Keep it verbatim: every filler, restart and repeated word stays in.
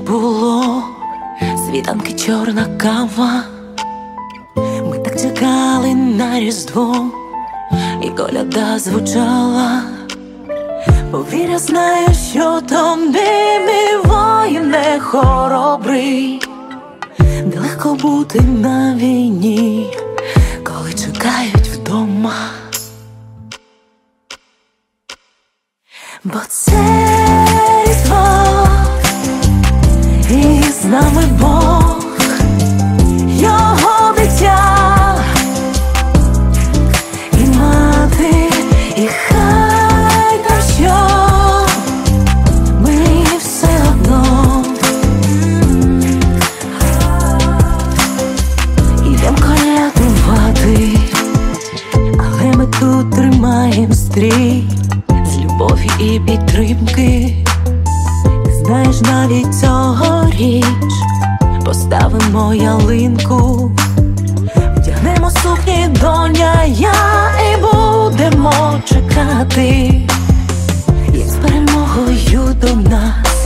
було, світанки, чорна кава. Ми так чекали на Різдво, і коляда звучала. Повір, я знаю, що то не мій воїн не хоробрий, де легко бути на війні, коли чекають вдома. Бо це Різдво, і з нами Бог, Його дитя, і мати, і хай там що, мені все одно. Ідем колядувати, але ми тут тримаєм стрій з любові і підтримки. Ти знаєш, навіть цьогоріч поставимо ялинку, вдягнемо сукні, доня, я, і будемо чекати, як з перемогою до нас